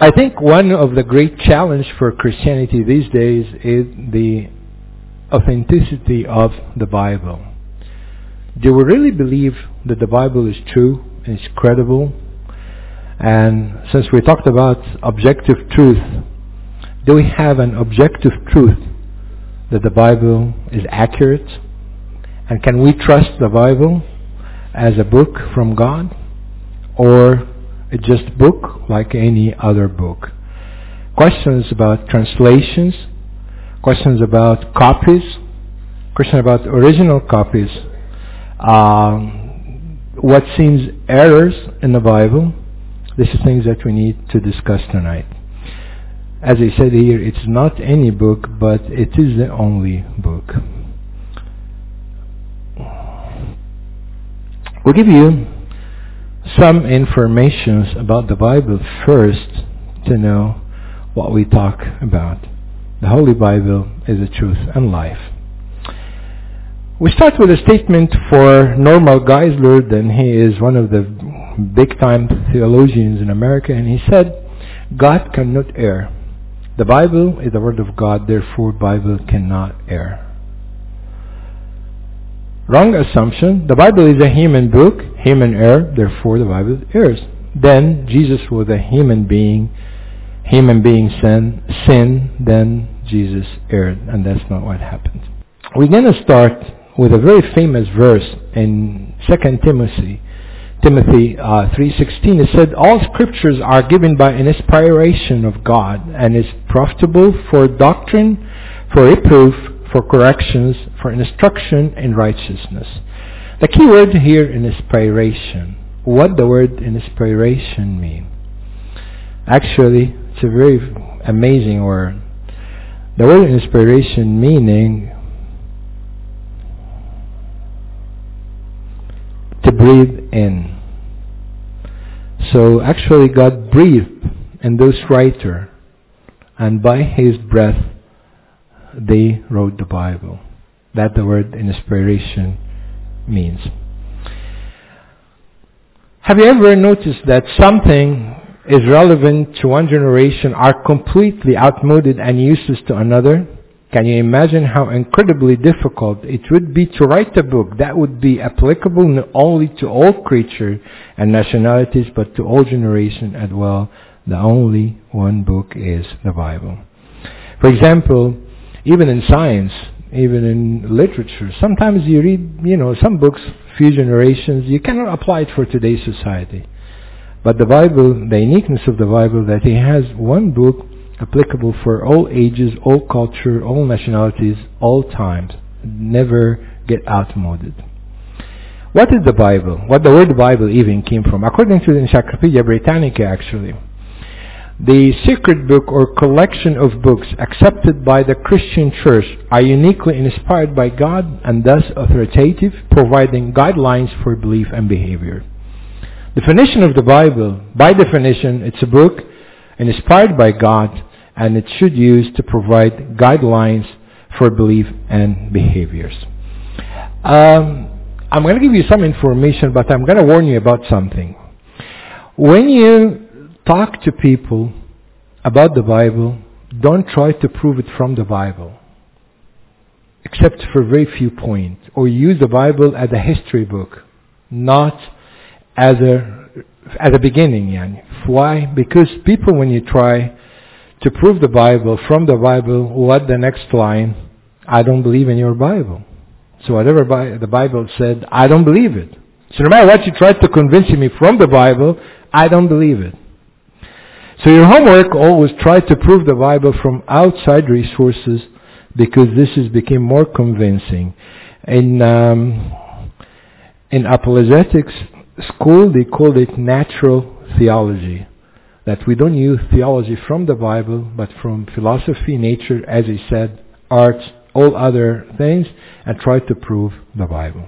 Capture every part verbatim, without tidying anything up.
I think one of the great challenge for Christianity these days is the authenticity of the Bible. Do we really believe that the Bible is true and is credible? And since we talked about objective truth, do we have an objective truth that the Bible is accurate? And can we trust the Bible as a book from God? Or it's just a book like any other book? Questions about translations, questions about copies, questions about original copies, um, what seems errors in the Bible. This is things that we need to discuss tonight. As I said here, it's not any book, but it is the only book. We'll give you some information about the Bible first to know what we talk about. The Holy Bible is the truth and life. We start with a statement for Norman Geisler, and he is one of the big-time theologians in America, and he said, God cannot err. The Bible is the Word of God, therefore Bible cannot err. Wrong assumption. The Bible is a human book, human error, therefore the Bible errs. Then Jesus was a human being, human being sin, sin, then Jesus erred, and that's not what happened. We're going to start with a very famous verse in Second Timothy. Timothy uh, three sixteen, it said, all scriptures are given by an inspiration of God and is profitable for doctrine, for reproof, for corrections, for instruction in righteousness. The key word here is inspiration. What the word inspiration mean? Actually, it's a very amazing word. The word inspiration meaning to breathe in. So actually God breathed in those writers, and by His breath they wrote the Bible. That the word inspiration means. Have you ever noticed that something is relevant to one generation are completely outmoded and useless to another? Can you imagine how incredibly difficult it would be to write a book that would be applicable not only to all creatures and nationalities, but to all generations as well? The only one book is the Bible. For example, even in science, even in literature, sometimes you read, you know, some books, few generations, you cannot apply it for today's society. But the Bible, the uniqueness of the Bible, that it has one book applicable for all ages, all culture, all nationalities, all times. Never get outmoded. What is the Bible? What the word Bible even came from? According to the Encyclopedia Britannica, actually, the secret book or collection of books accepted by the Christian Church are uniquely inspired by God and thus authoritative, providing guidelines for belief and behavior. Definition of the Bible. By definition, it's a book inspired by God, and it should use to provide guidelines for belief and behaviors. Um, I'm going to give you some information, but I'm going to warn you about something. When you talk to people about the Bible, don't try to prove it from the Bible, except for very few points, or use the Bible as a history book, not as a at the beginning. Yani. Why? Because people, when you try to prove the Bible from the Bible, what the next line? I don't believe in your Bible. So whatever Bi- the Bible said, I don't believe it. So no matter what you try to convince me from the Bible, I don't believe it. So your homework, always try to prove the Bible from outside resources, because this has become more convincing. In um, in apologetics school, they call it natural theology. That we don't use theology from the Bible, but from philosophy, nature, as he said, arts, all other things, and try to prove the Bible.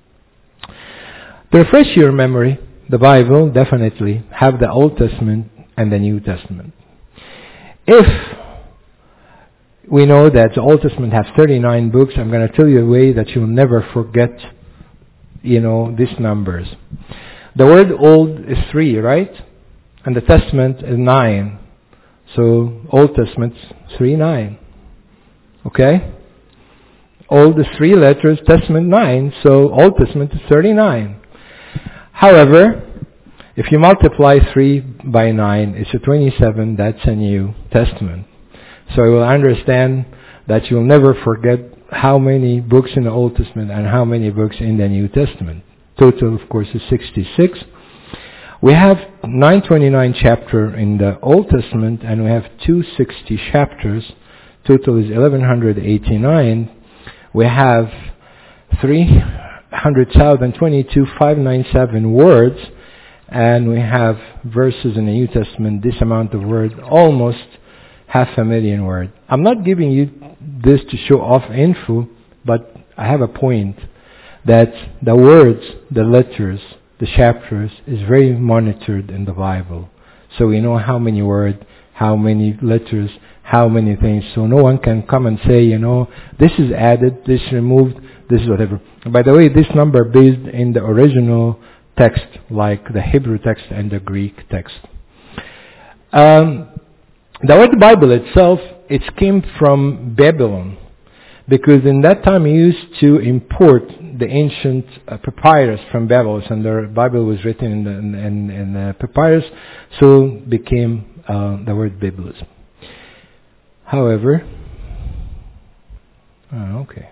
To refresh your memory, the Bible definitely have the Old Testament and the New Testament. If we know that the Old Testament has thirty-nine books, I'm going to tell you a way that you'll never forget, you know, these numbers. The word old is three, right? And the Testament is nine. So Old Testament, three nine. Okay? Old is three letters, Testament nine, so Old Testament is thirty-nine. However, if you multiply three by nine, it's a twenty-seven, that's a New Testament. So you will understand that you'll never forget how many books in the Old Testament and how many books in the New Testament. Total, of course, is sixty-six. We have nine hundred twenty-nine chapters in the Old Testament, and we have two hundred sixty chapters. Total is eleven eighty-nine. We have three hundred thousand twenty-two thousand five hundred ninety-seven words, and we have verses in the New Testament, this amount of words, almost half a million words. I'm not giving you this to show off info, but I have a point that the words, the letters, the chapters is very monitored in the Bible. So we know how many words, how many letters, how many things. So no one can come and say, you know, this is added, this removed, this is whatever. By the way, this number based in the original text, like the Hebrew text and the Greek text. Um, the word Bible itself, it came from Babylon, because in that time he used to import the ancient uh, papyrus from Babylon, and the Bible was written in the, in, in, in the papyrus, so became uh, the word Biblism. However, oh, okay.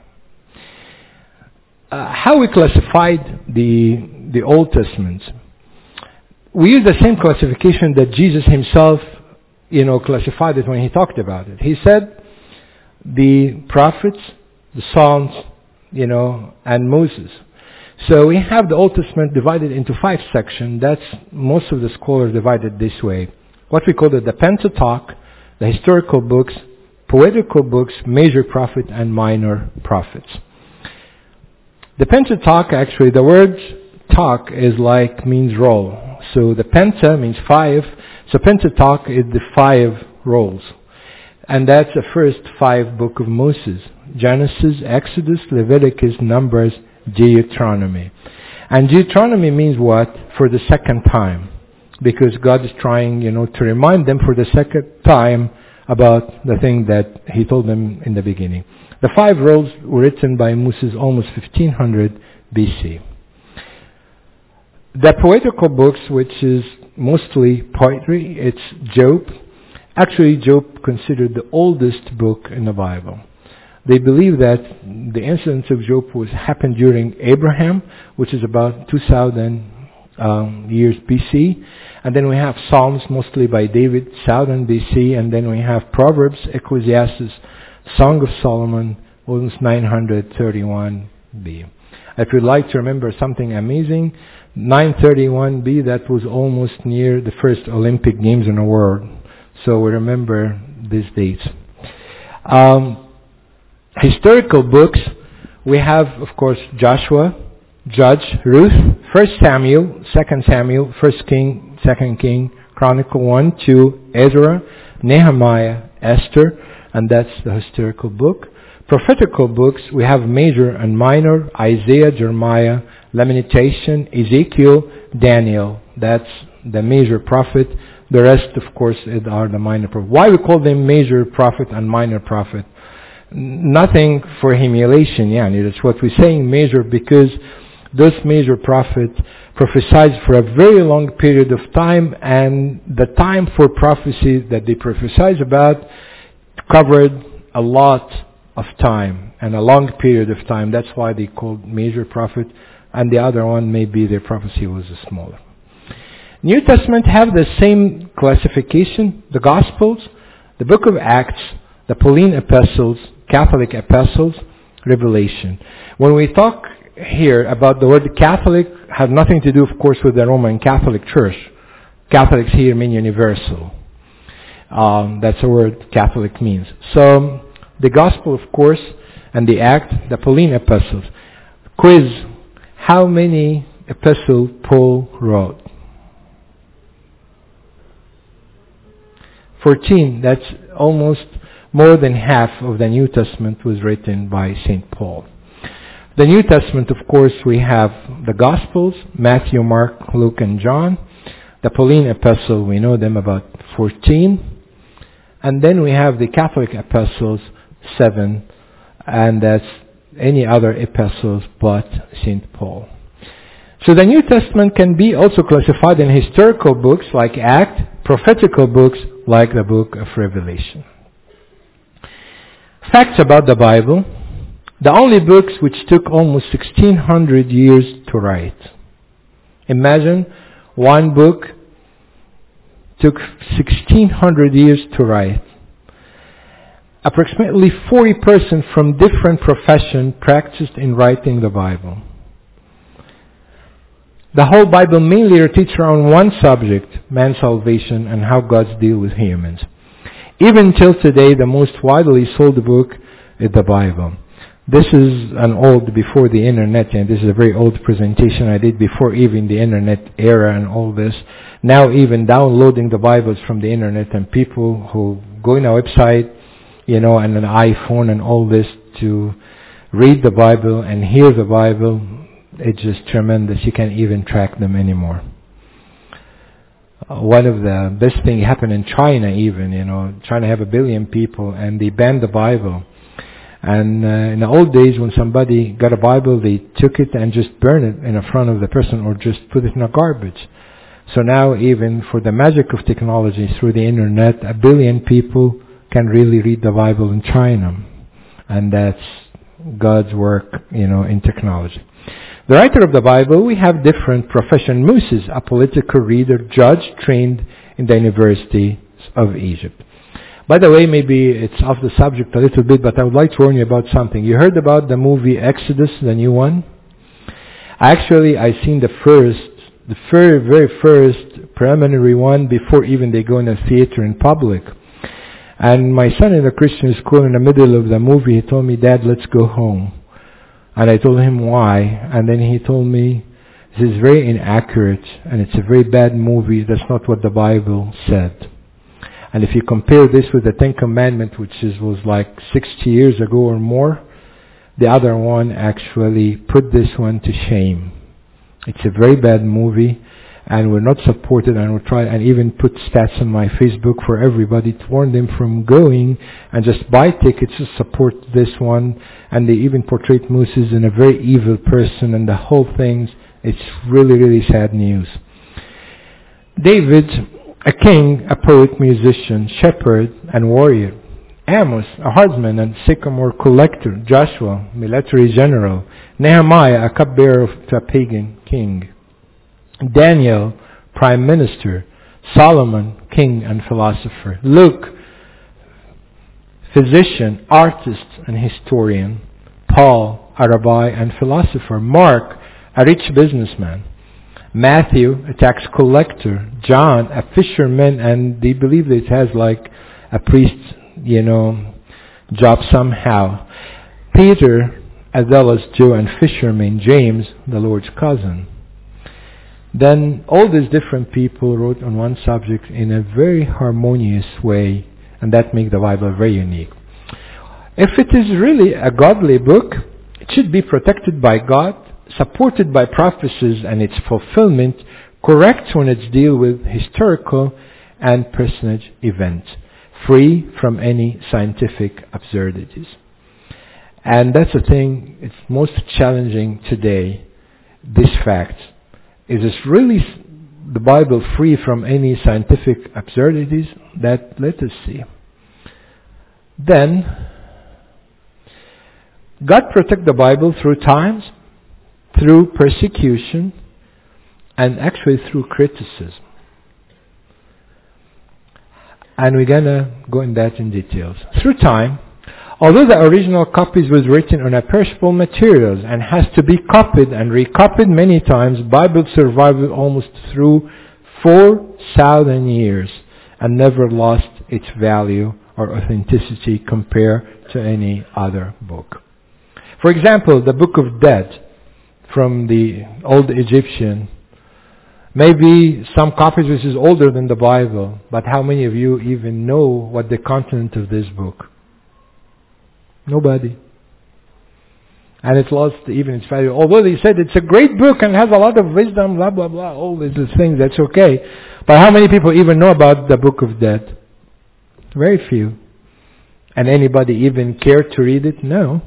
Uh, how we classified the the Old Testament? We use the same classification that Jesus himself, you know, classified it when he talked about it. He said the prophets, the Psalms, you know, and Moses. So we have the Old Testament divided into five sections. That's most of the scholars divided this way. What we call it the Pentateuch, the historical books, poetical books, major prophet, and minor prophets. The Pentateuch, actually, the word talk is like, means roll. So the penta means five. So Pentateuch is the five rolls. And that's the first five book of Moses. Genesis, Exodus, Leviticus, Numbers, Deuteronomy. And Deuteronomy means what? For the second time. Because God is trying, you know, to remind them for the second time about the thing that he told them in the beginning. The five rolls were written by Moses almost fifteen hundred B C. The poetical books, which is mostly poetry, it's Job. Actually, Job considered the oldest book in the Bible. They believe that the incidents of Job was happened during Abraham, which is about two thousand um, years B C. And then we have Psalms, mostly by David, one thousand B C. And then we have Proverbs, Ecclesiastes, Song of Solomon, almost nine hundred thirty-one B. If you'd like to remember something amazing, nine thirty-one B, that was almost near the first Olympic Games in the world. So we remember these dates. Um, historical books, we have, of course, Joshua, Judge, Ruth, First Samuel, Second Samuel, First King, Second King, Chronicle one, two, Ezra, Nehemiah, Esther, and that's the historical book. Prophetical books, we have major and minor, Isaiah, Jeremiah, Lamentation, Ezekiel, Daniel. That's the major prophet. The rest, of course, are the minor prophet. Why we call them major prophet and minor prophet? Nothing for humiliation, yeah. That's what we're saying, major, because those major prophets prophesied for a very long period of time, and the time for prophecy that they prophesied about covered a lot of time and a long period of time. That's why they called major prophet, and the other one maybe their prophecy was smaller. New Testament have the same classification, the Gospels, the book of Acts, the Pauline epistles, Catholic epistles, Revelation. When we talk here about the word Catholic, has nothing to do, of course, with the Roman Catholic Church. Catholics here mean universal. Um, that's the word Catholic means. So, the Gospel, of course, and the Act, the Pauline epistles. Quiz, how many epistles Paul wrote? fourteen, that's almost more than half of the New Testament was written by Saint Paul. The New Testament, of course, we have the Gospels, Matthew, Mark, Luke, and John. The Pauline epistle, we know them about fourteen. And then we have the Catholic epistles, seven, and that's any other epistles but Saint Paul. So the New Testament can be also classified in historical books like Acts, prophetical books like the book of Revelation. Facts about the Bible. The only books which took almost sixteen hundred years to write. Imagine one book took sixteen hundred years to write. Approximately forty persons from different professions practiced in writing the Bible. The whole Bible mainly rotates around one subject, man's salvation and how God deals with humans. Even till today, the most widely sold book is the Bible. This is an old, before the internet, and this is a very old presentation I did before even the internet era and all this. Now even downloading the Bibles from the internet, and people who go in a website, you know, and an iPhone and all this to read the Bible and hear the Bible, it's just tremendous. You can't even track them anymore. Uh, one of the best things happened in China even, you know, China have a billion people and they banned the Bible. And uh, in the old days when somebody got a Bible, they took it and just burned it in the front of the person or just put it in a garbage. So now even for the magic of technology through the internet, a billion people can really read the Bible in China. And that's God's work, you know, in technology. The writer of the Bible, we have different profession. Moses, a political reader, judge trained in the universities of Egypt. By the way, maybe it's off the subject a little bit, but I would like to warn you about something. You heard about the movie Exodus, the new one? Actually, I seen the first, the very, very first preliminary one before even they go in a theater in public. And my son in a Christian school, in the middle of the movie, he told me, "Dad, let's go home." And I told him why. And then he told me, this is very inaccurate and it's a very bad movie. That's not what the Bible said. And if you compare this with the Ten Commandments, which is, was like sixty years ago or more, the other one actually put this one to shame. It's a very bad movie and we're not supported, and we'll try and even put stats on my Facebook for everybody to warn them from going and just buy tickets to support this one. And they even portrayed Moses in a very evil person and the whole thing. It's really, really sad news. David, a king, a poet, musician, shepherd, and warrior. Amos, a herdsman and sycamore collector. Joshua, military general. Nehemiah, a cupbearer to a pagan king. Daniel, prime minister. Solomon, king and philosopher. Luke, physician, artist, and historian. Paul, a rabbi and philosopher. Mark, a rich businessman. Matthew, a tax collector. John, a fisherman, and they believe that it has like a priest, you know, job somehow. Peter, a zealous Jew and fisherman. James, the Lord's cousin. Then all these different people wrote on one subject in a very harmonious way, and that makes the Bible very unique. If it is really a godly book, it should be protected by God, supported by prophecies and its fulfillment, correct when it's deal with historical and personage events, free from any scientific absurdities. And that's the thing, it's most challenging today, this fact. Is this really the Bible free from any scientific absurdities? That let us see. Then, God protect the Bible through times, through persecution, and actually through criticism. And we're going to go in that in details. Through time, although the original copies was written on a perishable materials and has to be copied and recopied many times, Bible survived almost through four thousand years and never lost its value or authenticity compared to any other book. For example, the Book of Dead from the old Egyptian, maybe some copies which is older than the Bible, but how many of you even know what the content of this book? Nobody. And it's lost even its value. Although they said it's a great book and has a lot of wisdom, blah, blah, blah, all these things, that's okay. But how many people even know about the Book of Dead? Very few. And anybody even care to read it? No.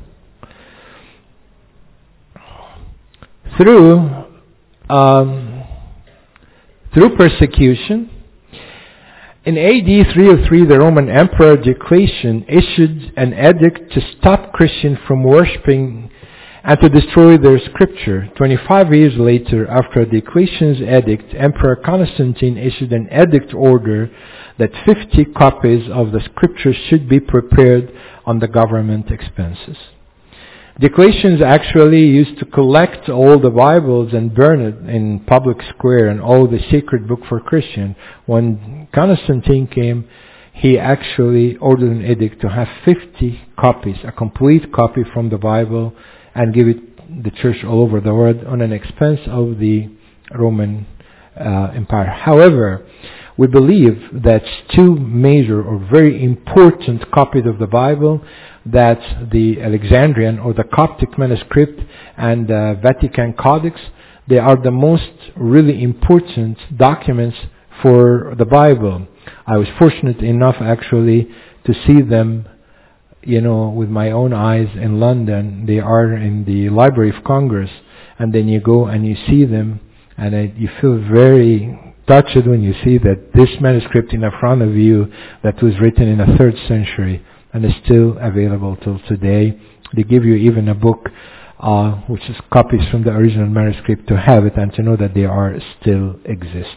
Through um, through persecution, in A D three oh three, the Roman Emperor Diocletian issued an edict to stop Christians from worshipping and to destroy their scripture. twenty-five years later, after Diocletian's edict, Emperor Constantine issued an edict order that fifty copies of the scripture should be prepared on the government expenses. Diocletians actually used to collect all the Bibles and burn it in public square and all the sacred book for Christian. When Constantine came, he actually ordered an edict to have fifty copies, a complete copy from the Bible, and give it the church all over the world on an expense of the Roman uh, Empire. However, we believe that two major or very important copies of the Bible, that the Alexandrian or the Coptic manuscript and the Vatican Codex, they are the most really important documents for the Bible. I was fortunate enough actually to see them, you know, with my own eyes in London. They are in the Library of Congress, and then you go and you see them, and it, you feel very touched when you see that this manuscript in front of you that was written in the third century and is still available till today. They give you even a book uh, which is copies from the original manuscript to have it and to know that they are still exist.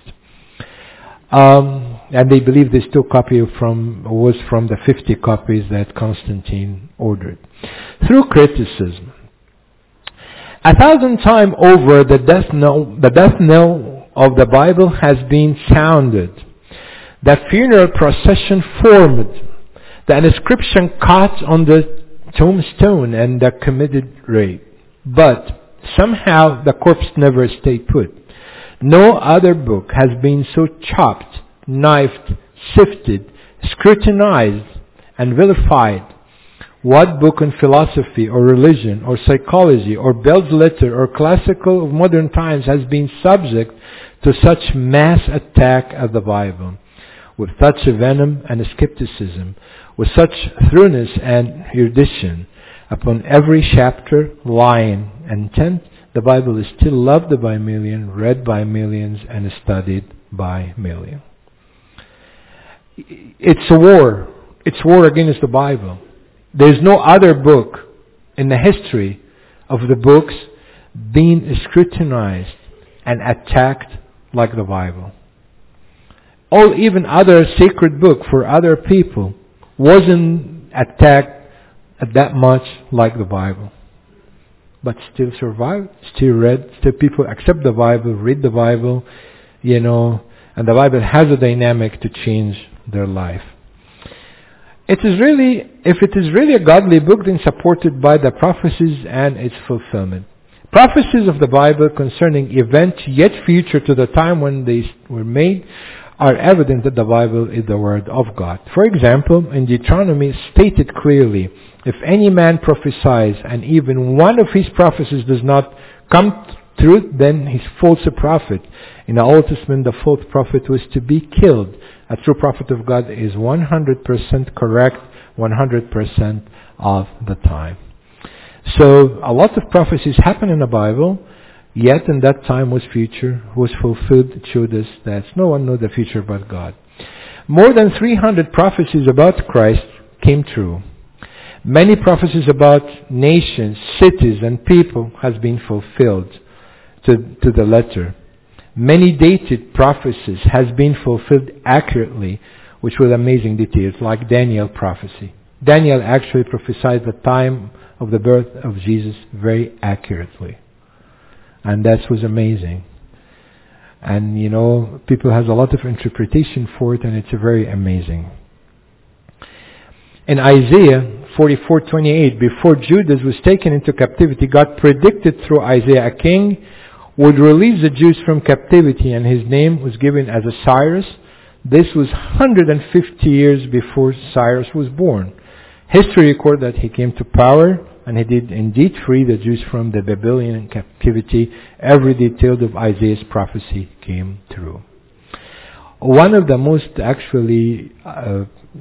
Um, and they believe this two copy from was from the fifty copies that Constantine ordered. Through criticism, a thousand times over the death knell, the death knell of the Bible has been sounded. The funeral procession formed, the inscription cut on the tombstone, and the committed rape. But somehow the corpse never stayed put. No other book has been so chopped, knifed, sifted, scrutinized, and vilified. What book in philosophy or religion or psychology or Bell's letter or classical of modern times has been subject to such mass attack as the Bible, with such venom and skepticism, with such thoroughness and erudition? Upon every chapter, line, and tenth, the Bible is still loved by millions, read by millions, and studied by millions. It's a war. It's war against the Bible. There's no other book in the history of the books being scrutinized and attacked like the Bible. All even other sacred book for other people wasn't attacked that much like the Bible. But still survived, still read, still people accept the Bible, read the Bible, you know, and the Bible has a dynamic to change their life. It is really, if it is really a godly book, then supported by the prophecies and its fulfillment. Prophecies of the Bible concerning events yet future to the time when they were made are evident that the Bible is the Word of God. For example, in Deuteronomy stated clearly, if any man prophesies and even one of his prophecies does not come true, then he's false prophet. In the Old Testament, the false prophet was to be killed. A true prophet of God is one hundred percent correct one hundred percent of the time. So a lot of prophecies happen in the Bible, yet in that time was future, was fulfilled. It showed us that no one knows the future but God. More than three hundred prophecies about Christ came true. Many prophecies about nations, cities, and people has been fulfilled to, to the letter. Many dated prophecies has been fulfilled accurately, which with amazing details, like Daniel prophecy. Daniel actually prophesied the time of the birth of Jesus very accurately. And that was amazing. And, you know, people has a lot of interpretation for it, and it's very amazing. In Isaiah forty-four twenty-eight, before Judas was taken into captivity, God predicted through Isaiah a king would release the Jews from captivity, and his name was given as a Cyrus. This was one hundred fifty years before Cyrus was born. History records that he came to power, and he did indeed free the Jews from the Babylonian captivity. Every detail of Isaiah's prophecy came true. One of the most actually uh,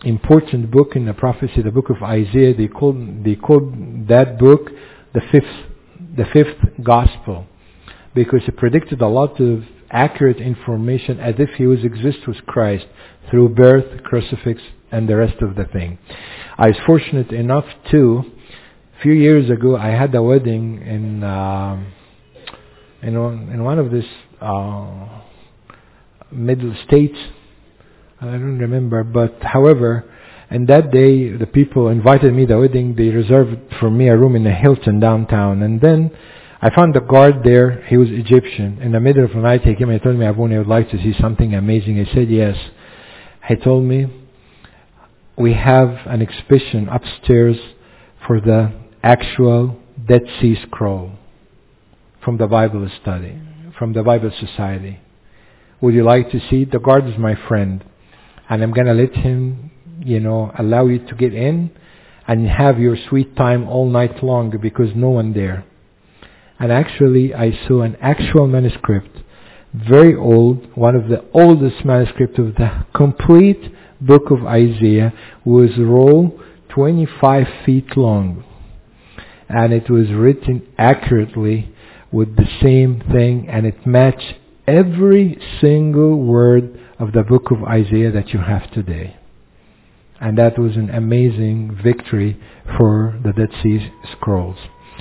important book in the prophecy, the book of Isaiah. They called they called that book the fifth the fifth gospel, because it predicted a lot of accurate information as if he was exist with Christ through birth, crucifix, and the rest of the thing. I was fortunate enough to, a few years ago, I had a wedding in uh, in, in one of these uh, middle states. I don't remember, but however, and that day the people invited me to the wedding. They reserved for me a room in the Hilton downtown, and then I found the guard there. He was Egyptian. In the middle of the night, he came and told me, Avoni, I would like to see something amazing. I said yes. He told me, we have an exhibition upstairs for the actual Dead Sea Scroll from the Bible study, from the Bible Society. Would you like to see it? The guard is my friend, and I'm going to let him, you know, allow you to get in and have your sweet time all night long because no one there. And actually, I saw an actual manuscript, very old, one of the oldest manuscripts of the complete book of Isaiah, was rolled twenty-five feet long. And it was written accurately with the same thing, and it matched every single word of the book of Isaiah that you have today. And that was an amazing victory for the Dead Sea Scrolls.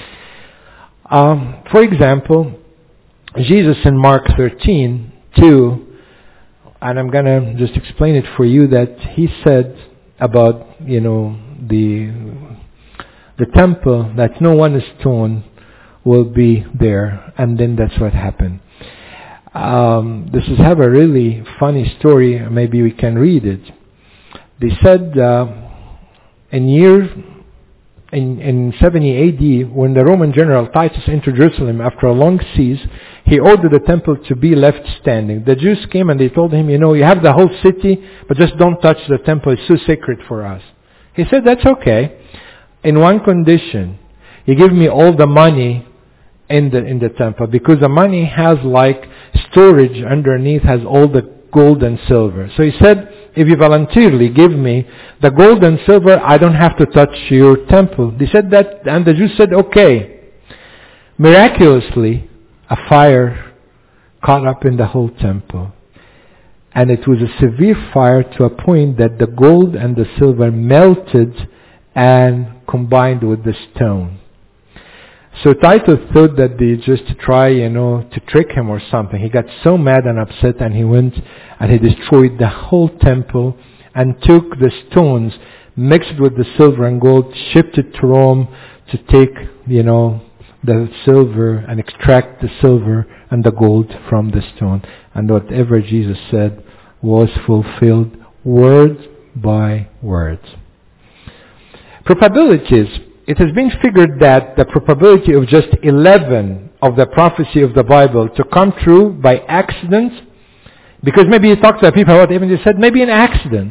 Um, for example, Jesus in Mark thirteen two, and I'm going to just explain it for you, that he said about, you know, the the temple, that no one stone will be there, and then that's what happened. Um, this is have a really funny story. Maybe we can read it. They said uh, in year in, in seventy A D, when the Roman general Titus entered Jerusalem after a long siege, he ordered the temple to be left standing. The Jews came and they told him, you know, you have the whole city, but just don't touch the temple. It's so sacred for us. He said, that's okay. In one condition, you give me all the money in the in the temple, because the money has like storage underneath, has all the gold and silver. So he said, if you voluntarily give me the gold and silver, I don't have to touch your temple. They said that, and the Jews said, okay. Miraculously, a fire caught up in the whole temple. And it was a severe fire to a point that the gold and the silver melted and combined with the stone. So Titus thought that they just try, you know, to trick him or something. He got so mad and upset, and he went and he destroyed the whole temple and took the stones mixed with the silver and gold, shipped it to Rome to take, you know, the silver and extract the silver and the gold from the stone. And whatever Jesus said was fulfilled word by word. Probabilities. It has been figured that the probability of just eleven of the prophecy of the Bible to come true by accident, because maybe you talk to people about even they said maybe an accident.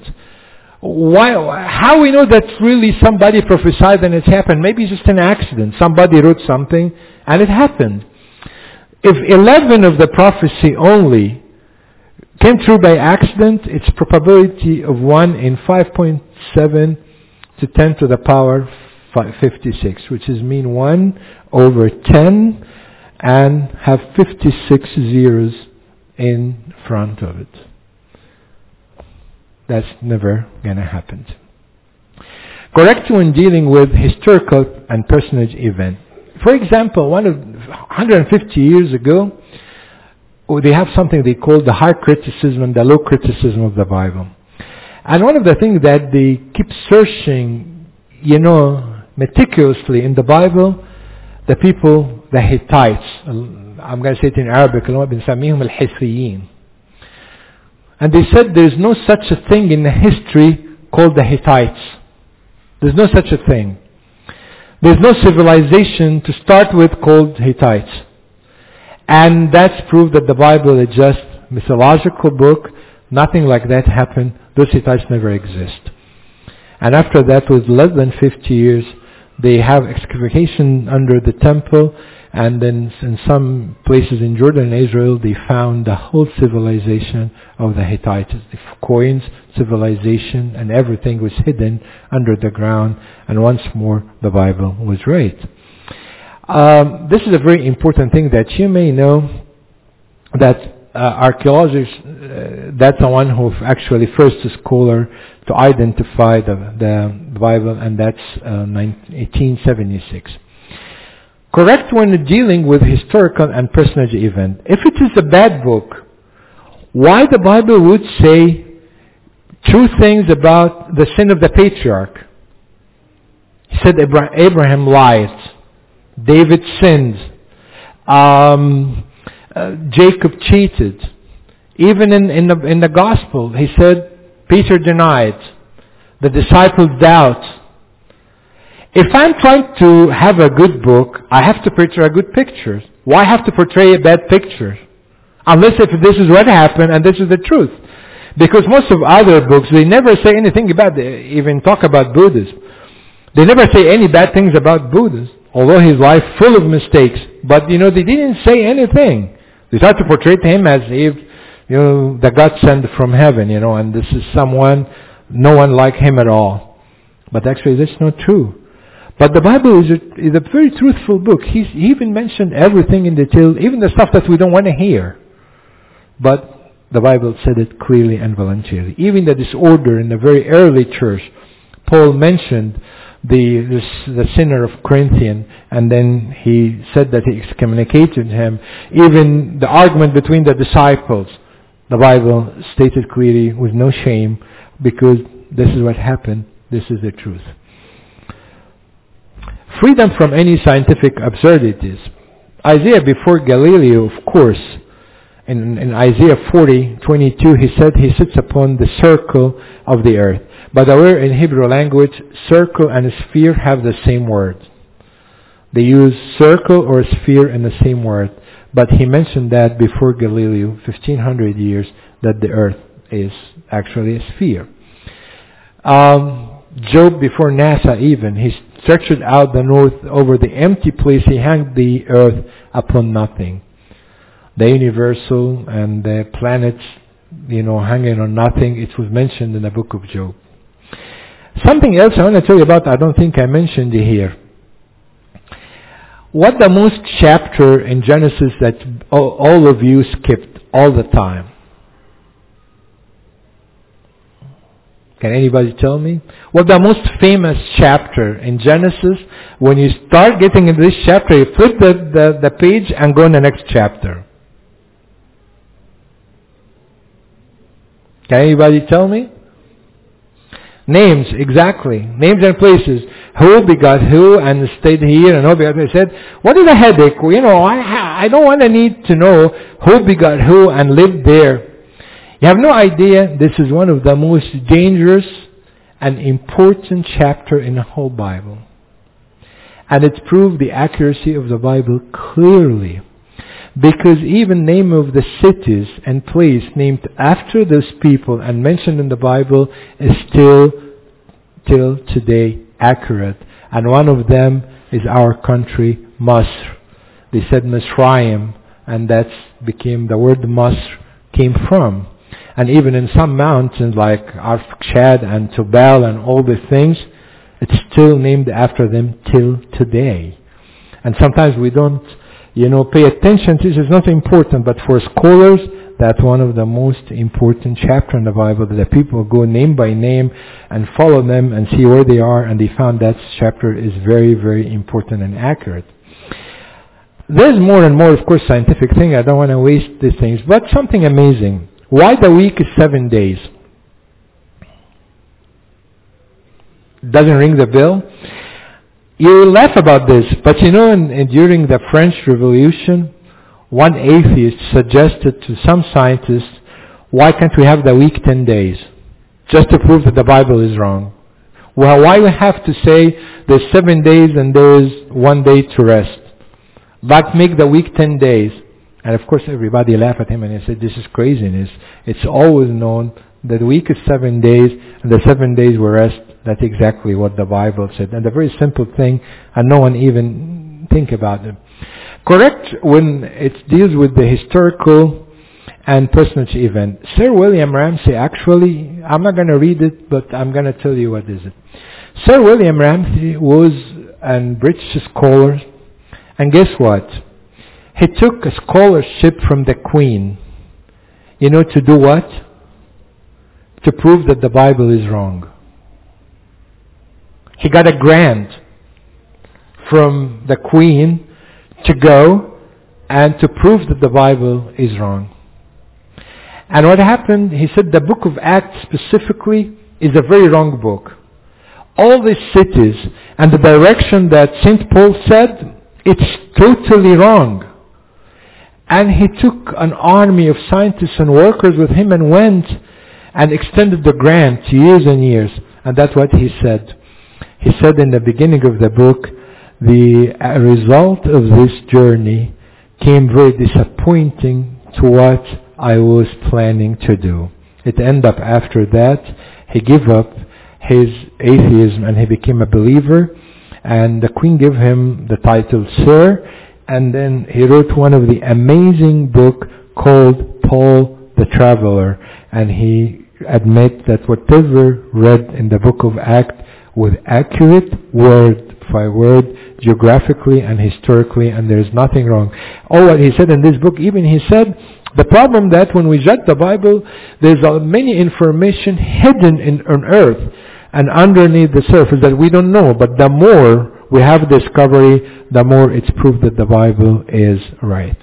Why? How we know that really somebody prophesied and it happened? Maybe it's just an accident. Somebody wrote something and it happened. If eleven of the prophecy only came true by accident, its probability of one in five point seven to ten to the power fifty-six, which is mean one over ten and have fifty-six zeros in front of it. That's never going to happen. Correct when dealing with historical and personage event. For example, one of one hundred fifty years ago, they have something they call the high criticism and the low criticism of the Bible. And one of the things that they keep searching, you know, meticulously in the Bible, the people, the Hittites, I'm going to say it in Arabic, and they said there's no such a thing in the history called the Hittites. There's no such a thing. There's no civilization to start with called Hittites. And that's proof that the Bible is just a mythological book. Nothing like that happened. Those Hittites never exist. And after that, with less than fifty years, they have excavation under the temple, And then in some places in Jordan and Israel, they found the whole civilization of the Hittites. The coins, civilization, and everything was hidden under the ground. And once more, the Bible was right. Um, this is a very important thing that you may know, that uh, archaeologists, uh, that's the one who actually first scholar to identify the, the Bible, and that's uh, eighteen seventy-six. Correct when dealing with historical and personage event. If it is a bad book, why the Bible would say true things about the sin of the patriarch? He said Abraham lied, David sinned, um, uh, Jacob cheated. Even in, in, the, in the gospel, he said Peter denied, the disciples doubt. If I'm trying to have a good book, I have to portray a good picture. Why have to portray a bad picture? Unless if this is what happened and this is the truth. Because most of other books, they never say anything about, they even talk about Buddhism. They never say any bad things about Buddhism, although his life full of mistakes. But, you know, they didn't say anything. They tried to portray him as if, you know, the God sent from heaven, you know, and this is someone, no one like him at all. But actually, that's not true. But the Bible is a, is a very truthful book. He's, he even mentioned everything in detail, even the stuff that we don't want to hear. But the Bible said it clearly and voluntarily. Even the disorder in the very early church, Paul mentioned the, the, the sinner of Corinthian, and then he said that he excommunicated him. Even the argument between the disciples, the Bible stated clearly with no shame, because this is what happened, this is the truth. Freedom from any scientific absurdities. Isaiah before Galileo, of course, in, in Isaiah forty twenty-two, he said he sits upon the circle of the earth. By the way, in Hebrew language, circle and sphere have the same word. They use circle or sphere in the same word. But he mentioned that before Galileo, fifteen hundred years, that the earth is actually a sphere. Um, Job before NASA even, he stretched out the north over the empty place. He hung the earth upon nothing. The universal and the planets, you know, hanging on nothing. It was mentioned in the book of Job. Something else I want to tell you about, I don't think I mentioned it here. What the most chapter in Genesis that all of you skipped all the time? Can anybody tell me? What the most famous chapter in Genesis, when you start getting into this chapter, you flip the, the, the page and go in the next chapter. Can anybody tell me? Names, exactly. Names and places. Who begot who and stayed here and who begot who. I said, what is a headache? You know, I, I don't want to need to know who begot who and lived there. You have no idea, this is one of the most dangerous and important chapter in the whole Bible. And it proved the accuracy of the Bible clearly. Because even name of the cities and place named after those people and mentioned in the Bible is still, till today, accurate. And one of them is our country, Masr. They said Misraim, and that became the word Masr came from. And even in some mountains like Arfakshad and Tubal and all these things, it's still named after them till today. And sometimes we don't, you know, pay attention to this. It's not important, but for scholars, that's one of the most important chapters in the Bible, that the people go name by name and follow them and see where they are, and they found that chapter is very, very important and accurate. There's more and more, of course, scientific thing. I don't want to waste these things, but something amazing. Why the week is seven days? Doesn't ring the bell? You laugh about this, but you know, in, in, during the French Revolution, one atheist suggested to some scientists, why can't we have the week ten days? Just to prove that the Bible is wrong. Well, why we have to say there's seven days and there is one day to rest? But make the week ten days. And of course everybody laughed at him and he said, this is craziness. It's always known that the week is seven days and the seven days were rest. That's exactly what the Bible said. And a very simple thing, and no one even think about it. Correct when it deals with the historical and personage event. Sir William Ramsay, actually, I'm not going to read it, but I'm going to tell you what is it. Sir William Ramsay was a British scholar, and guess what? He took a scholarship from the Queen. You know, to do what? To prove that the Bible is wrong. He got a grant from the Queen to go and to prove that the Bible is wrong. And what happened, he said the book of Acts specifically is a very wrong book. All these cities and the direction that Saint Paul said, it's totally wrong. And he took an army of scientists and workers with him and went and extended the grant years and years. And that's what he said. He said in the beginning of the book, the result of this journey came very disappointing to what I was planning to do. It ended up after that, he gave up his atheism and he became a believer. And the Queen gave him the title Sir. And then he wrote one of the amazing book called Paul the Traveler. And he admit that whatever read in the book of Acts was accurate word by word, geographically and historically, and there is nothing wrong. All what he said in this book, even he said, the problem that when we read the Bible, there's uh, many information hidden in, on earth and underneath the surface that we don't know. But the more we have discovery, the more it's proof that the Bible is right.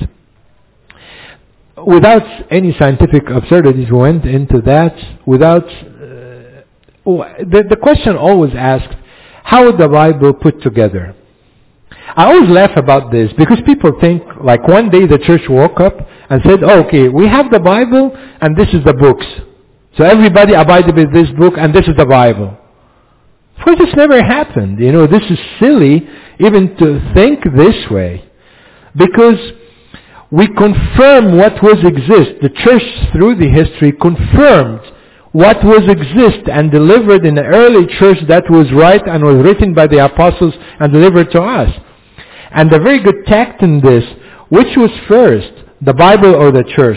Without any scientific absurdities, we went into that. Without uh, the, the question always asked, how is the Bible put together? I always laugh about this because people think like one day the church woke up and said, oh, okay, we have the Bible and this is the books. So everybody abided with this book and this is the Bible. Of course, this never happened. You know, this is silly even to think this way. Because we confirm what was exist. The church through the history confirmed what was exist and delivered in the early church that was right and was written by the apostles and delivered to us. And the very good tact in this, which was first, the Bible or the church?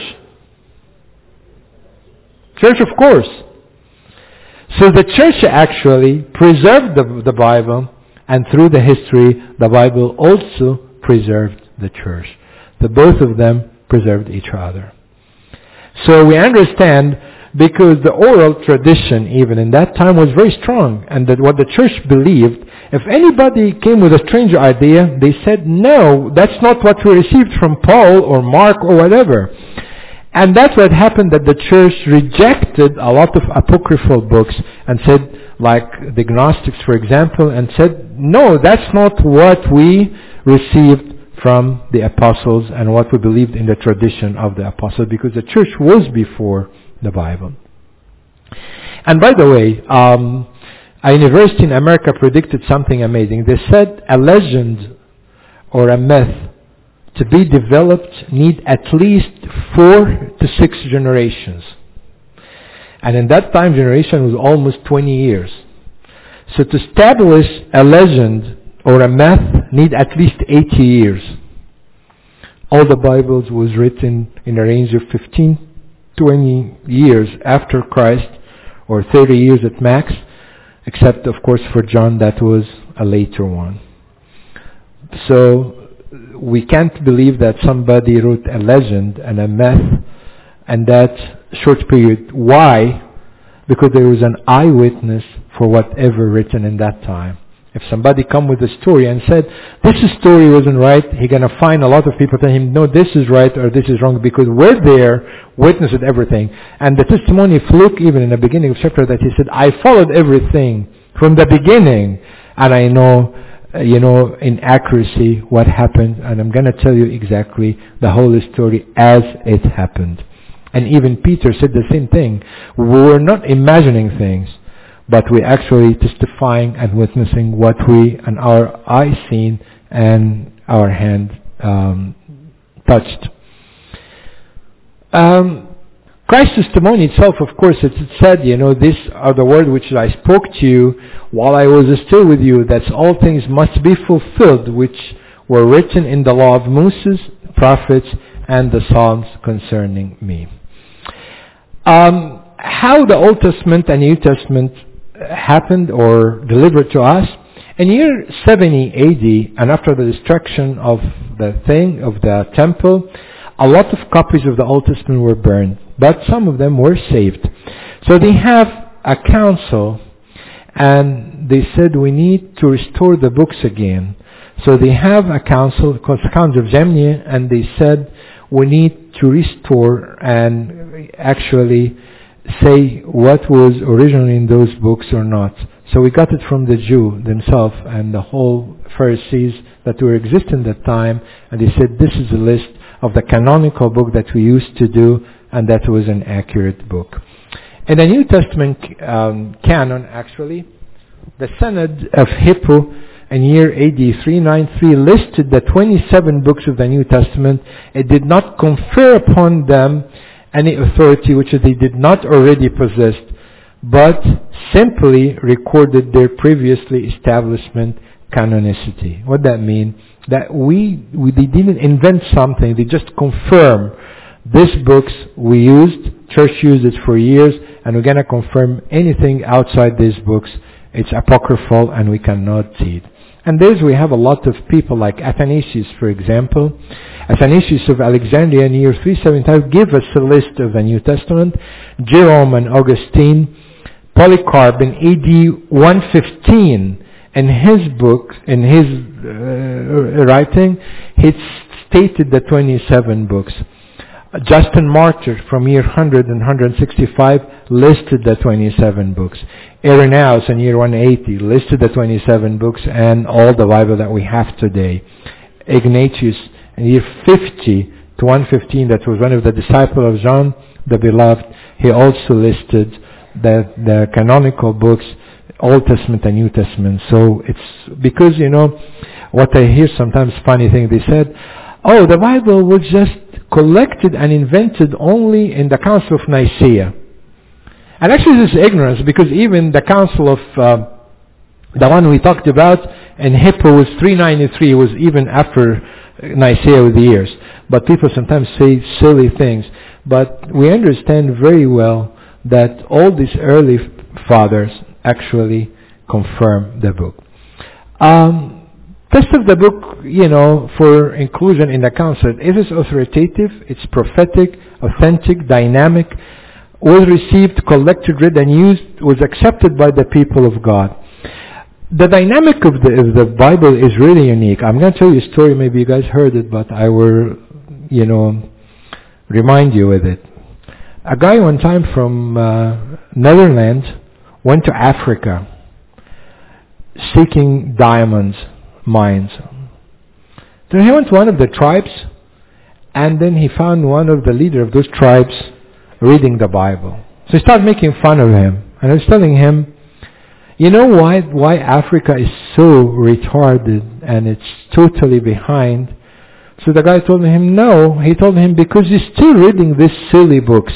Church, of course. So the church actually preserved the, the Bible, and through the history, the Bible also preserved the church. The both of them preserved each other. So we understand, because the oral tradition even in that time was very strong, and that what the church believed, if anybody came with a strange idea, they said, no, that's not what we received from Paul or Mark or whatever. And that's what happened, that the church rejected a lot of apocryphal books and said, like the Gnostics, for example, and said, no, that's not what we received from the apostles and what we believed in the tradition of the apostles, because the church was before the Bible. And by the way, um, a university in America predicted something amazing. They said a legend or a myth to be developed need at least four to six generations. And in that time, generation was almost twenty years. So to establish a legend or a myth need at least eighty years. All the Bibles was written in a range of fifteen, twenty years after Christ, or thirty years at max, except of course for John that was a later one. So we can't believe that somebody wrote a legend and a myth in that short period. Why? Because there was an eyewitness for whatever written in that time. If somebody come with a story and said, this story wasn't right, he's going to find a lot of people telling him, no, this is right or this is wrong, because we're there, witnessed everything. And the testimony of Luke, even in the beginning of chapter, that he said, I followed everything from the beginning, and I know, uh, you know, in accuracy what happened, and I'm going to tell you exactly the whole story as it happened. And even Peter said the same thing. We were not imagining things, but we actually testifying and witnessing what we and our eyes seen and our hand um, touched. Um, Christ's testimony itself, of course, it said, you know, these are the words which I spoke to you while I was still with you, that all things must be fulfilled, which were written in the law of Moses, prophets, and the Psalms concerning me. Um, how the Old Testament and New Testament happened or delivered to us? In year seventy A D, and after the destruction of the thing, of the temple, a lot of copies of the Old Testament were burned, but some of them were saved. So they have a council, and they said we need to restore the books again. So they have a council called the Council of Gemini, and they said we need to restore and actually say what was originally in those books or not. So we got it from the Jew themselves and the whole Pharisees that were existing at the time, and they said this is a list of the canonical book that we used to do, and that was an accurate book. In the New Testament um, canon, actually, the Synod of Hippo in year A D three ninety-three listed the twenty-seven books of the New Testament. It did not confer upon them any authority which they did not already possess, but simply recorded their previously establishment canonicity. What that mean? That we, we they didn't invent something, they just confirm these books we used, church used it for years, and we're going to confirm anything outside these books, it's apocryphal and we cannot see it. And there's we have a lot of people like Athanasius, for example. Athanasius of Alexandria in year three seventy-five give us a list of the New Testament. Jerome and Augustine, Polycarp in A D one fifteen, in his book, in his uh, writing, he stated the twenty-seven books. Justin Martyr from year one hundred and one sixty-five listed the twenty-seven books. Irenaeus in year one eighty listed the twenty-seven books and all the Bible that we have today. Ignatius in year fifty to one fifteen, that was one of the disciples of John the Beloved, he also listed the, the canonical books, Old Testament and New Testament. So it's because, you know, what I hear sometimes funny thing, they said, oh, the Bible was just collected and invented only in the Council of Nicaea. And actually this is ignorance, because even the Council of, uh, the one we talked about in Hippo was three ninety-three, was even after Nicaea with the years. But people sometimes say silly things. But we understand very well that all these early fathers actually confirm the book. Um, Test of the book, you know, for inclusion in the council. It is authoritative, it's prophetic, authentic, dynamic, was received, collected, read, and used, was accepted by the people of God. The dynamic of the, of the Bible is really unique. I'm going to tell you a story, maybe you guys heard it, but I will, you know, remind you with it. A guy one time from uh, Netherlands went to Africa seeking diamonds, mines. So he went to one of the tribes, and then he found one of the leader of those tribes reading the Bible. So he started making fun of him, and I was telling him, you know why why Africa is so retarded and it's totally behind? So the guy told him no. He told him because you're still reading these silly books.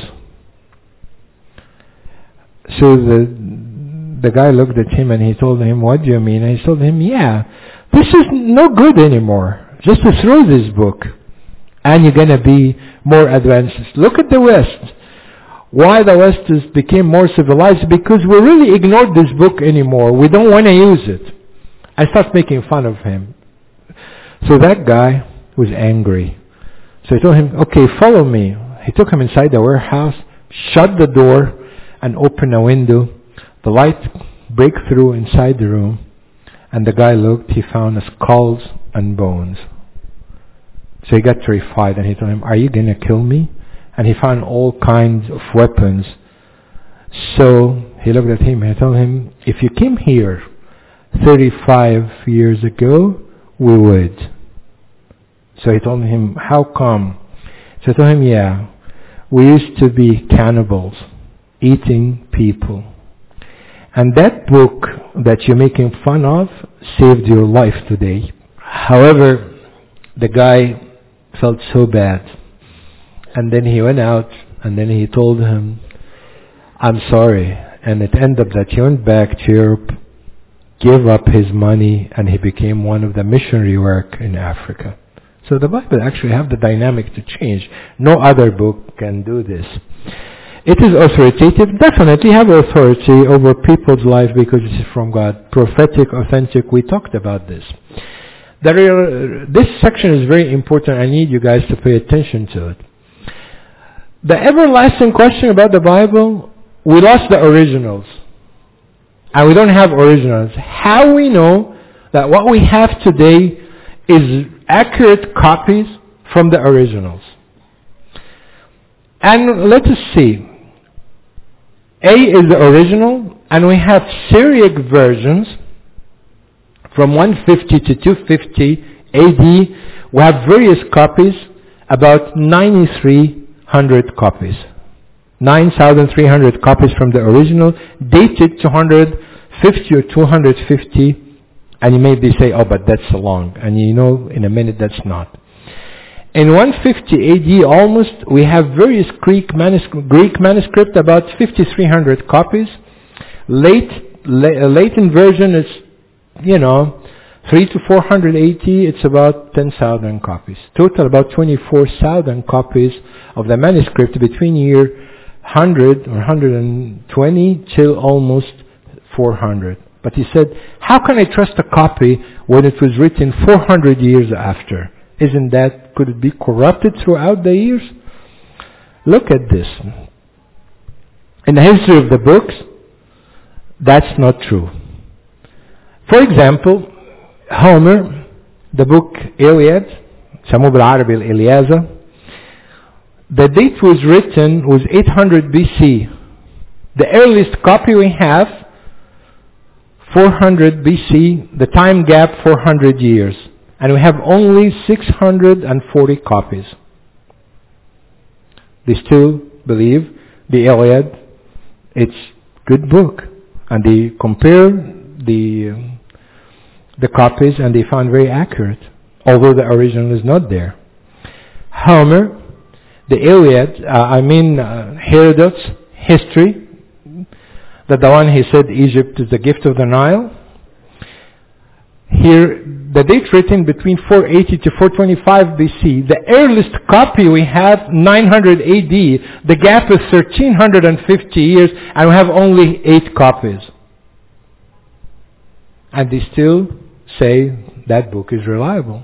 So the the guy looked at him and he told him, what do you mean? And he told him, yeah, this is no good anymore. Just to throw this book and you're going to be more advanced. Look at the West. Why the West has became more civilized? Because we really ignored this book anymore. We don't want to use it. I started making fun of him. So that guy was angry. So he told him, okay, follow me. He took him inside the warehouse, shut the door, and opened a window. The light break through inside the room. And the guy looked, he found skulls and bones. So he got terrified and he told him, are you going to kill me? And he found all kinds of weapons. So he looked at him and he told him, if you came here thirty-five years ago, we would. So he told him, how come? So I told him, yeah, we used to be cannibals, eating people. And that book that you're making fun of saved your life today. However, the guy felt so bad. And then he went out and then he told him, I'm sorry. And it ended up that he went back to Europe gave up his money and he became one of the missionary work in Africa. So the Bible actually have the dynamic to change. No other book can do this. It is authoritative, definitely have authority over people's life because it is from God. Prophetic, authentic, we talked about this. The real, this section is very important. I need you guys to pay attention to it. The everlasting question about the Bible, we lost the originals. And we don't have originals. How we know that what we have today is accurate copies from the originals? And let us see. A is the original, and we have Syriac versions from one fifty to two fifty A D. We have various copies, about nine thousand three hundred copies. nine thousand three hundred copies from the original, dated two hundred fifty or two hundred fifty, and you maybe say, oh, but that's long. And you know in a minute that's not. In one fifty A D almost, we have various Greek manuscript, Greek manuscript, about fifty-three hundred copies. Late, la- Latin version is, you know, three to four hundred eighty, it's about ten thousand copies. Total about twenty-four thousand copies of the manuscript between year one hundred or one hundred twenty till almost four hundred. But he said, how can I trust a copy when it was written four hundred years after? Isn't that, could it be corrupted throughout the years? Look at this. In the history of the books, that's not true. For example, Homer, the book Iliad, سموه بالعربي الإلياذة, the date was written was eight hundred B C. The earliest copy we have, four hundred B C, the time gap four hundred years. And we have only six hundred forty copies. They still believe the Iliad, it's good book. And they compare the, the copies and they found very accurate, although the original is not there. Homer, the Iliad, uh, I mean uh, Herodotus, history, that the one he said Egypt is the gift of the Nile. Here, the date written between four eighty to four twenty-five B C. The earliest copy we have, nine hundred A D. The gap is one thousand three hundred fifty years, and we have only eight copies. And they still say that book is reliable.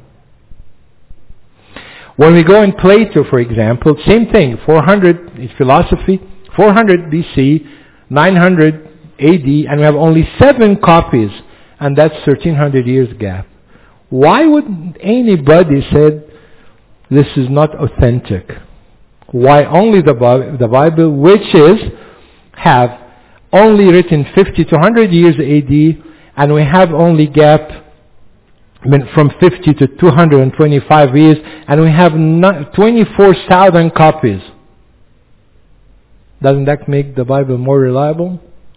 When we go in Plato, for example, same thing, four hundred is philosophy, four hundred B C, nine hundred A D, and we have only seven copies, and that's thirteen hundred years gap. Why would anybody say this is not authentic? Why only the Bible, the Bible, which is have only written fifty to one hundred years A D, and we have only gap from fifty to two hundred twenty-five years, and we have twenty-four thousand copies. Doesn't that make the Bible more reliable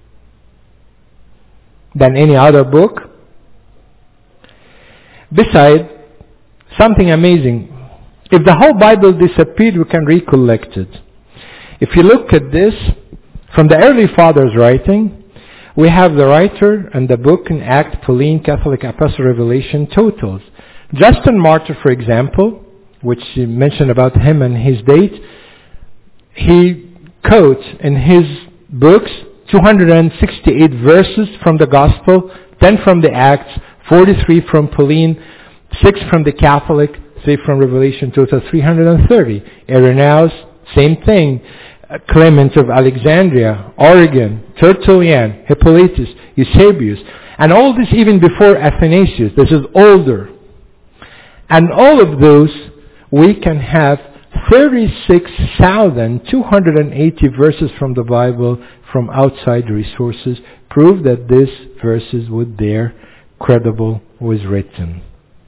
than any other book? Besides, something amazing. If the whole Bible disappeared, we can recollect it. If you look at this, from the early fathers writing, we have the writer and the book in Act, Pauline, Catholic, Apostle, Revelation, totals. Justin Martyr, for example, which you mentioned about him and his date, he quotes in his books two hundred sixty-eight verses from the Gospel, ten from the Acts, forty-three from Pauline, six from the Catholic, three from Revelation, total three hundred thirty. Irenaeus, same thing. Clement of Alexandria, Origen, Tertullian, Hippolytus, Eusebius, and all this even before Athanasius. This is older. And all of those, we can have thirty-six thousand two hundred eighty verses from the Bible from outside resources, prove that these verses were there, credible, was written.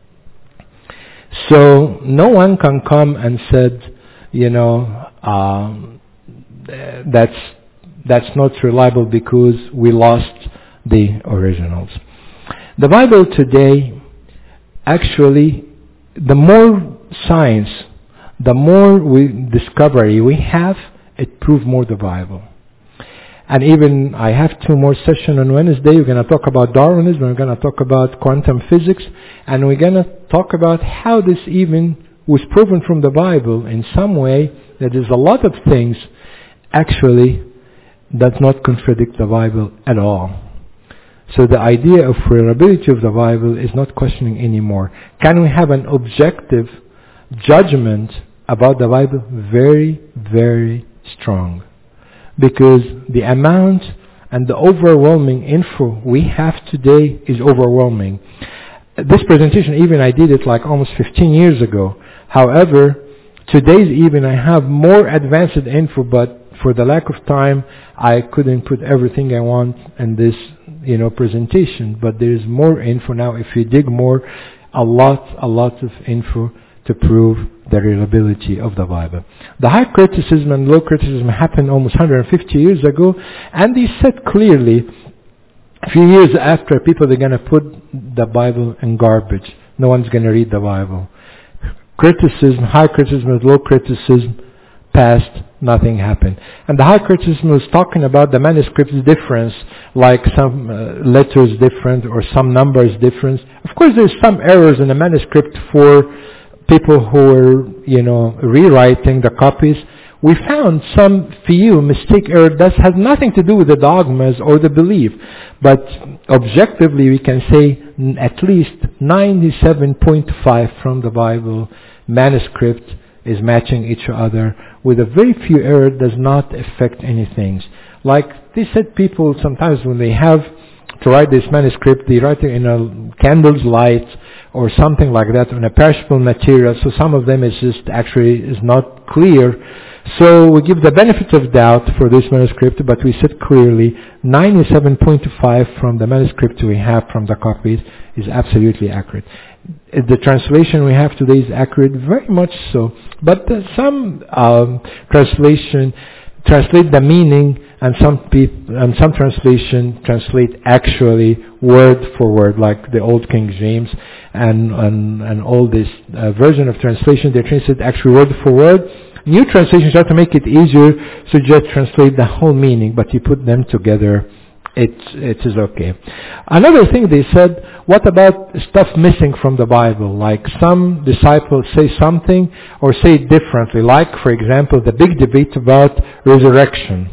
So no one can come and said, you know, um, that's that's not reliable because we lost the originals. The Bible today, actually, the more science, the more we discovery we have, it proves more the Bible. And even I have two more sessions on Wednesday. We're going to talk about Darwinism. We're going to talk about quantum physics. And we're going to talk about how this even was proven from the Bible in some way that there's a lot of things actually does not contradict the Bible at all. So the idea of reliability of the Bible is not questioning anymore. Can we have an objective judgment about the Bible? Very, very strong. Because the amount and the overwhelming info we have today is overwhelming. This presentation, even I did it like almost fifteen years ago. However, today's even I have more advanced info, but for the lack of time, I couldn't put everything I want in this, you know, presentation. But there is more info now. If you dig more, a lot, a lot of info to prove the reliability of the Bible. The high criticism and low criticism happened almost one hundred fifty years ago, and they said clearly, a few years after, people are going to put the Bible in garbage. No one's going to read the Bible. Criticism, high criticism and low criticism passed, nothing happened. And the high criticism was talking about the manuscript's difference, like some uh, letters different or some numbers different. Of course, there's some errors in the manuscript for people who are, you know, rewriting the copies. We found some few mistake errors that has nothing to do with the dogmas or the belief. But objectively, we can say at least ninety-seven point five from the Bible manuscript is matching each other with a very few error does not affect anything. Like they said, people sometimes when they have to write this manuscript, they write it in a candle's light or something like that on a perishable material. So some of them is just actually is not clear. So we give the benefit of doubt for this manuscript, but we said clearly ninety-seven point five from the manuscript we have from the copies is absolutely accurate. The translation we have today is accurate, very much so. But uh, some um, translation translate the meaning, and some people and some translation translate actually word for word, like the old King James and and, and all this uh, version of translation. They translate actually word for word. New translations try to make it easier, so just translate the whole meaning, but you put them together, it, it is okay. Another thing they said, what about stuff missing from the Bible? Like some disciples say something or say it differently. Like, for example, the big debate about resurrection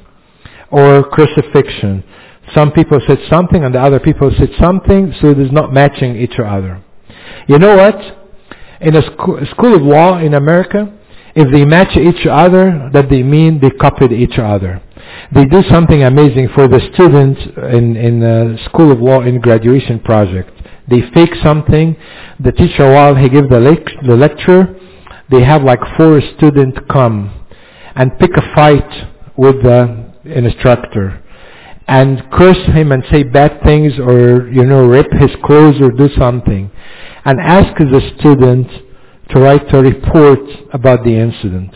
or crucifixion. Some people said something and the other people said something, so it is not matching each other. You know what? In a school, school of law in America, if they match each other, that they mean they copied each other. They do something amazing for the students in, in the School of Law in graduation project. They fake something. The teacher, while he gives the, lec- the lecture, they have like four students come and pick a fight with the instructor and curse him and say bad things or, you know, rip his clothes or do something. And ask the student to write a report about the incident.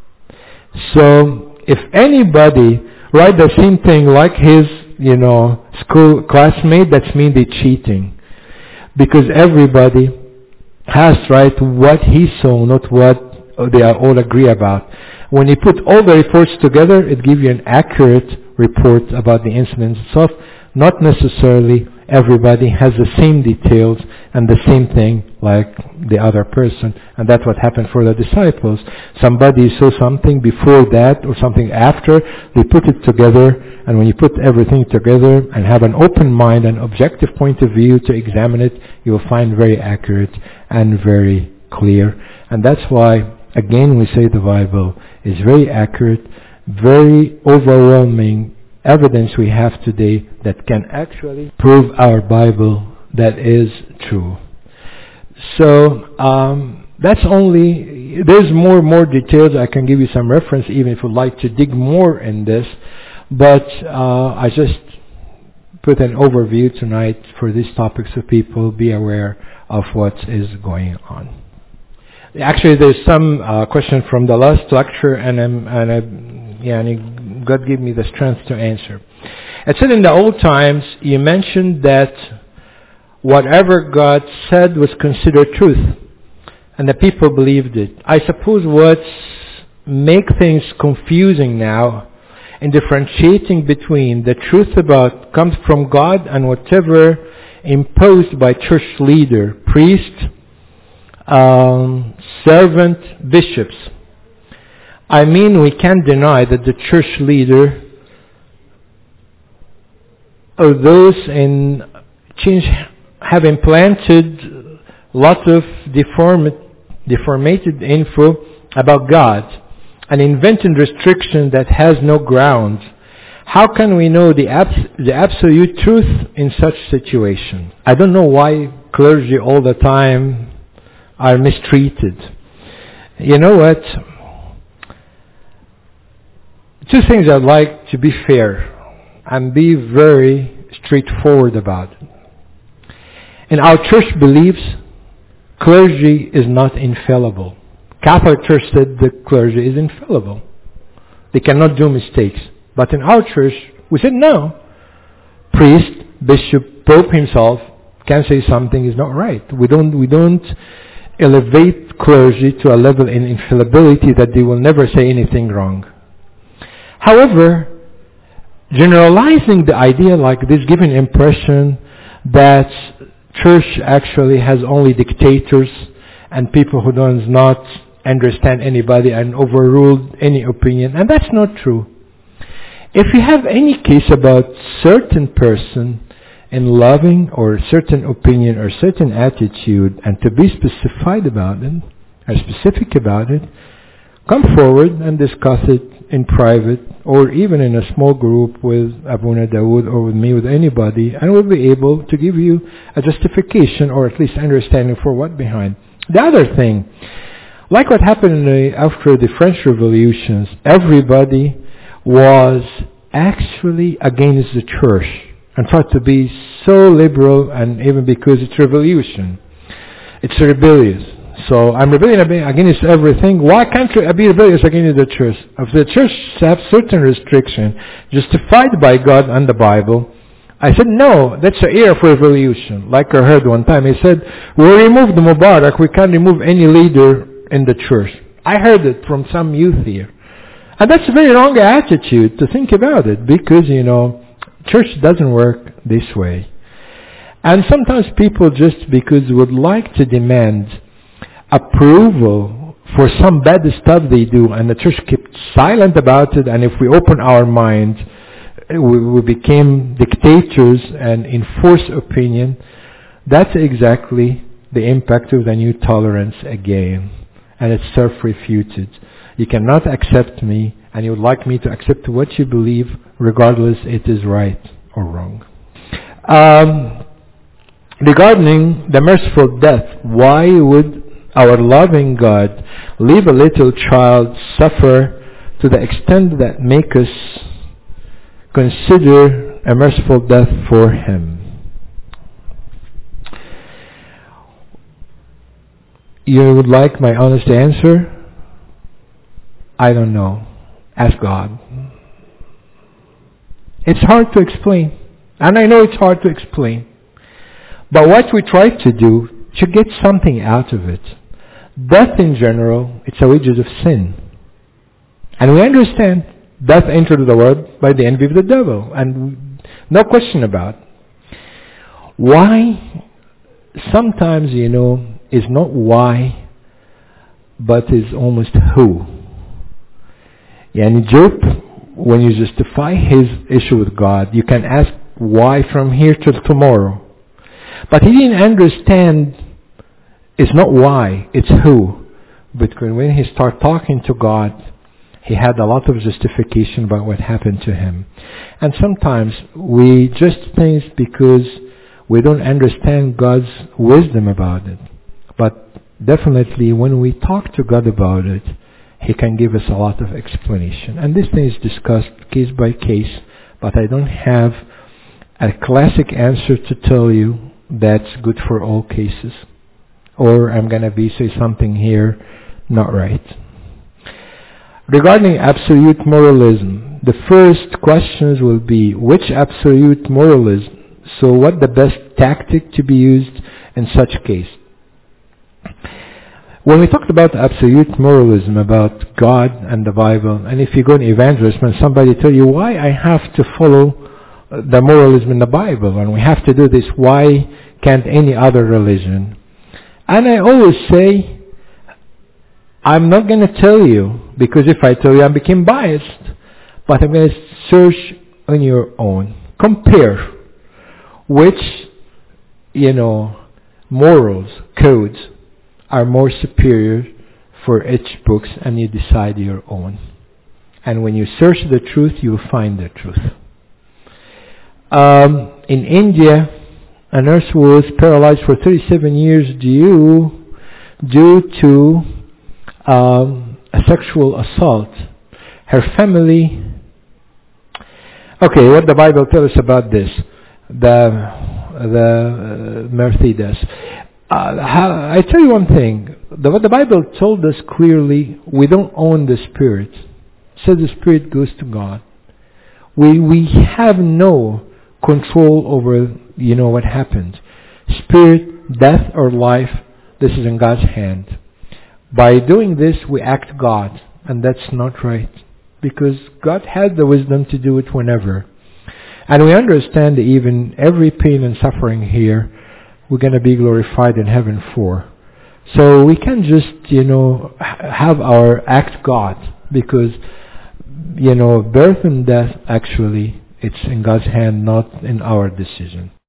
So if anybody write the same thing like his, you know, school classmate, that means they're cheating. Because everybody has to write what he saw, not what they all agree about. When you put all the reports together, it gives you an accurate report about the incident itself. Not necessarily everybody has the same details and the same thing like the other person. And that's what happened for the disciples. Somebody saw something before that or something after. They put it together. And when you put everything together and have an open mind and objective point of view to examine it, you will find very accurate and very clear. And that's why, again, we say the Bible is very accurate, very overwhelming evidence we have today that can actually prove our Bible that is true. So um, that's only, there's more and more details. I can give you some reference even if you'd like to dig more in this. But uh, I just put an overview tonight for these topics so people be aware of what is going on. Actually, there's some uh, question from the last lecture, and, I'm, and I, yeah, and God gave me the strength to answer. It said in the old times, you mentioned that whatever God said was considered truth, and the people believed it. I suppose what's make things confusing now in differentiating between the truth about comes from God and whatever imposed by church leader, priest, um, servant, bishops. I mean, we can't deny that the church leader or those in change have implanted a lot of deformed, deformated info about God and invented restriction that has no ground. How can we know the, abs- the absolute truth in such situation? I don't know why clergy all the time are mistreated. You know what? Two things I'd like to be fair and be very straightforward about. In our church beliefs, clergy is not infallible. Catholic Church said the clergy is infallible. They cannot do mistakes. But in our church, we said no. Priest, bishop, pope himself can say something is not right. We don't, we don't elevate clergy to a level in infallibility that they will never say anything wrong. However, generalizing the idea like this, giving impression that church actually has only dictators and people who do not understand anybody and overrule any opinion, and that's not true. If you have any case about certain person in loving or certain opinion or certain attitude and to be specified about it or specific about it, come forward and discuss it in private or even in a small group with Abuna Dawood or with me, with anybody, and we'll be able to give you a justification or at least understanding for what behind. The other thing, like what happened in the, after the French Revolutions, everybody was actually against the church and tried to be so liberal, and even because it's revolution, it's rebellious. So I'm rebelling against everything. Why can't I be rebellious against the church? If the church has certain restriction justified by God and the Bible, I said, no, that's an era for revolution. Like I heard one time, he said, we removed Mubarak, we can't remove any leader in the church. I heard it from some youth here. And that's a very wrong attitude to think about it, because, you know, church doesn't work this way. And sometimes people just because would like to demand approval for some bad stuff they do, and the church kept silent about it, and if we open our mind, we, we became dictators and enforce opinion. That's exactly the impact of the new tolerance again, and it's self-refuted. You cannot accept me, and you would like me to accept what you believe, regardless it is right or wrong. Um, regarding the merciful death, why would our loving God leave a little child suffer to the extent that make us consider a merciful death for him? You would like my honest answer? I don't know. Ask God. It's hard to explain. And I know it's hard to explain. But what we try to do, to get something out of it. Death in general, it's a wages of sin. And we understand death entered the world by the envy of the devil. And no question about it. Why? Sometimes, you know, is not why, but is almost who. And Job, when you justify his issue with God, you can ask why from here till tomorrow. But he didn't understand it's not why, it's who. But when he started talking to God, he had a lot of justification about what happened to him. And sometimes we just think because we don't understand God's wisdom about it. But definitely when we talk to God about it, He can give us a lot of explanation. And this thing is discussed case by case, but I don't have a classic answer to tell you that's good for all cases. Or I'm going to be say something here not right. Regarding absolute moralism, the first questions will be, which absolute moralism? So what the best tactic to be used in such case? When we talked about absolute moralism, about God and the Bible, and if you go in evangelism and somebody tell you why I have to follow the moralism in the Bible and we have to do this, why can't any other religion? And I always say, I'm not going to tell you, because if I tell you I become biased, but I'm going to search on your own. Compare which, you know, morals, codes are more superior for each book, and you decide your own. And when you search the truth, you will find the truth. Um, in India, a nurse was paralyzed for thirty-seven years due, due to um, a sexual assault. Her family... Okay, what the Bible tells us about this, the, the uh, Mercedes. Uh, how, I tell you one thing, the, what the Bible told us clearly, we don't own the Spirit. So the Spirit goes to God. We we have no control over, you know, what happens. Spirit, death or life, this is in God's hand. By doing this, we act God, and that's not right. Because God had the wisdom to do it whenever. And we understand that even every pain and suffering here, we're going to be glorified in heaven for. So we can just, you know, have our act God, because, you know, birth and death, actually, it's in God's hand, not in our decision.